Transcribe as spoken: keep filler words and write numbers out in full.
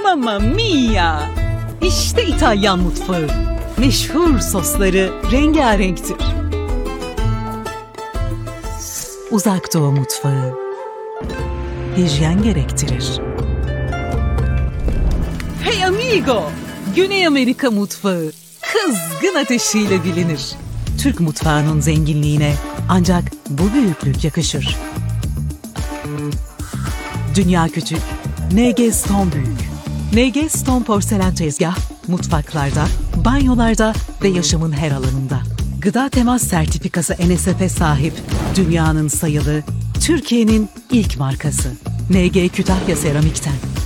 Mamma mia! İşte İtalyan mutfağı. Meşhur sosları rengarenktir. Uzak Doğu mutfağı. Hijyen gerektirir. Hey amigo! Güney Amerika mutfağı. Kızgın ateşiyle bilinir. Türk mutfağının zenginliğine ancak bu büyüklük yakışır. Dünya küçük, N G Stone büyük. N G Stone porselen tezgah, mutfaklarda, banyolarda ve yaşamın her alanında. Gıda temas sertifikası N S F'e sahip, dünyanın sayılı, Türkiye'nin ilk markası. N G Kütahya Seramik'ten.